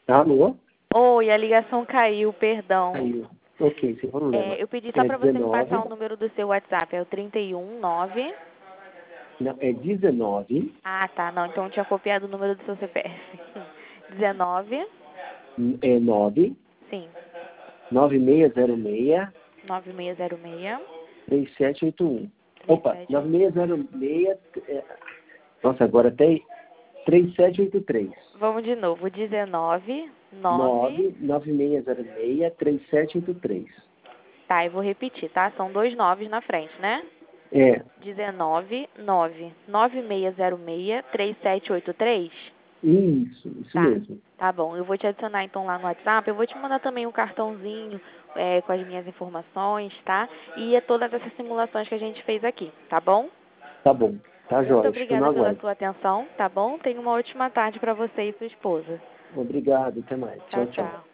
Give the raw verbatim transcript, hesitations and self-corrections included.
Alô? Oi, a ligação caiu, perdão. Caiu. Ok, sem problema. É, eu pedi só É para você me dezenove. passar o número do seu WhatsApp, é o trinta e um nove. Não, é dezenove. Ah, tá, não, então eu tinha copiado o número do seu C P F. dezenove. É nove. Sim, nove seis zero seis. nove seis zero seis. três sete oito um. três Opa, sete nove seis zero seis. É... Nossa, agora tem três sete oito três. Vamos de novo, dezenove, nove. nove nove seis zero seis. três sete oito três. Tá, eu vou repetir, tá? São dois noves na frente, né? É, dezenove, nove, nove seis zero seis, três sete oito três. isso, isso Tá, mesmo. tá bom. Eu vou te adicionar então lá no WhatsApp. Eu vou te mandar também um cartãozinho é, com as minhas informações, tá? E é todas essas simulações que a gente fez aqui, tá bom? Tá bom, tá Muito jóia, fico no obrigada pela aguardo. sua atenção, tá bom? Tenha uma ótima tarde para você e sua esposa. Obrigado, até mais. Tchau, Tchau, tchau. tchau.